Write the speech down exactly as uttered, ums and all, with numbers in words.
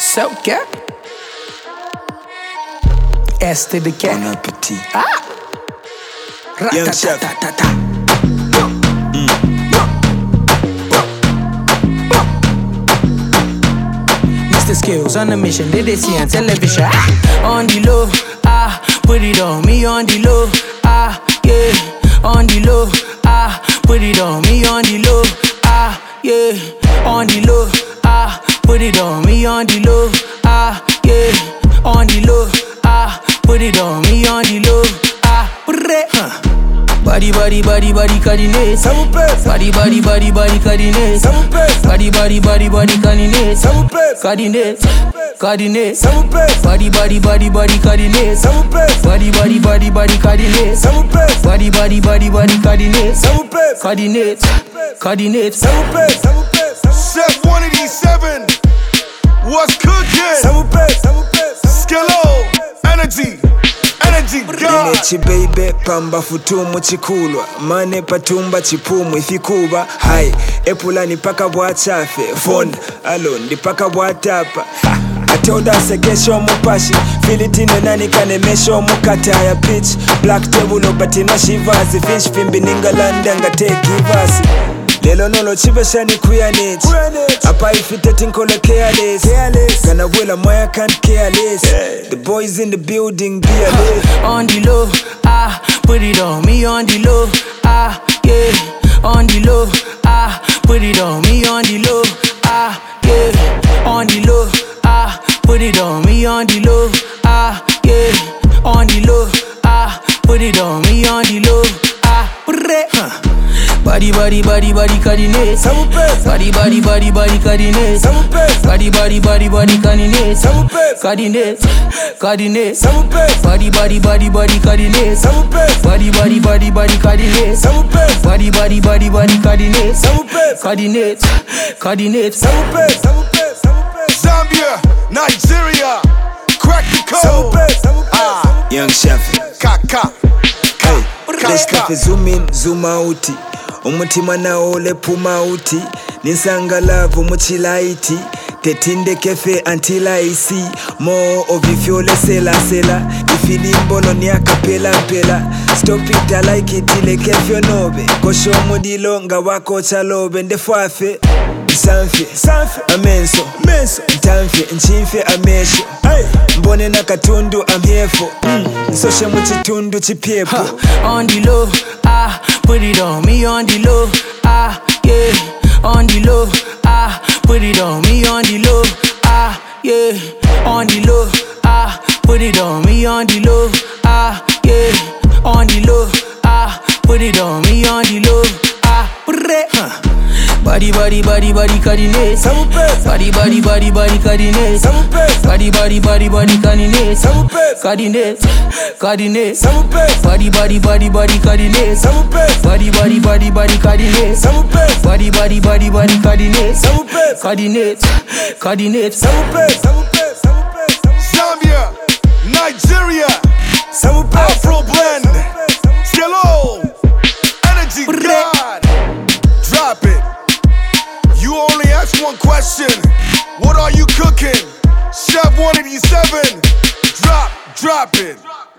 So yeah. S to the K. Bon appétit. Ah. Young chef. Mister Skills on a mission, they they see on television. Ah. On the low, ah, put it on me on the low, ah, yeah. On the low, ah, put it on me on the low, ah, yeah. On the low, ah, put it on me on the low, ah, yeah. On the low, ah, put it on me on the low, ah, put it, huh. Body, body, body, body, coordinate. Body, body, body, body, coordinate. Body, body, body, body, coordinate. Coordinate, coordinate. Body, body, body, body, coordinate. Body, body, body, body, coordinate. Body, body, body, body, coordinate. Coordinate, coordinate. Chef one eighty-seven, what's cooking? Skillo, energy. Linechi baby pamba futumu chikulwa mane patumba chipumu ifikuba hai epulani paka bwachafe phone alone paka bwatapa atoda sekesho mupashi filitino nani kanemesho mukata ya pitch black table obatina shivazi fish pimbi ningalanda ngateki vasi lelo nolo chibeshani kuyaneti apa ifiteti nkole careless gana wela moya can't care less. The boys in the building be a uh, on the low, ah, put it on me on the low, ah, yeah. On the low, ah, put it on me on the low, ah, yeah. On the low, ah, put it on me on the low, ah, yeah. On the low, ah, put it on me on the low, ah, put it, huh. Body, body, body, body, coordinate. Body, body, body, body, coordinate. Body, body, body, body, coordinate. Coordinate, coordinate. Body, body, body, body, coordinate. Body, body, body, body, coordinate. Body, body, body, body, coordinate. Coordinate, coordinate. Zambia, Nigeria, crack the code. Ah, Young Chef. Kaka. Hey, let's take a zoom in, zoom out. Umutima na ole puma uti Ninsanga love umuchilaiti Tetinde kefe until I see More of ifyole sela sela Ifili mbono ni akapela mpela Stop it, I like it, ile kefyo nobe Kosho mudilo nga wako chalobe Ndefuafe Sanfe, sanfe, amenso, menso Ntamfe, nchimfe, amesho hey. Mbone na katundu, I'm here for mm. Nsoshe muchitundu, chipiepo huh. On the low, ah, put it on me on the low, ah, yeah. On the low, ah, put it on me on the low, ah, yeah. On the low, ah, put it on me on the low, ah, yeah. On the low, ah, put it on me on the low, ah, put it, huh. Body, body, body, body, coordinate. Body, body, body, body, coordinate. Body, body, body, body, coordinate. Coordinate, coordinate. Body, body, body, body, coordinate. Body, body, body, body, coordinate. Body, body, body, body, coordinate. Coordinate, coordinate. Zambia, Nigeria, Afro blend. Skillo, energy god. Drop it. You only ask one question. What are you cooking? Chef one eighty-seven. Drop, drop it.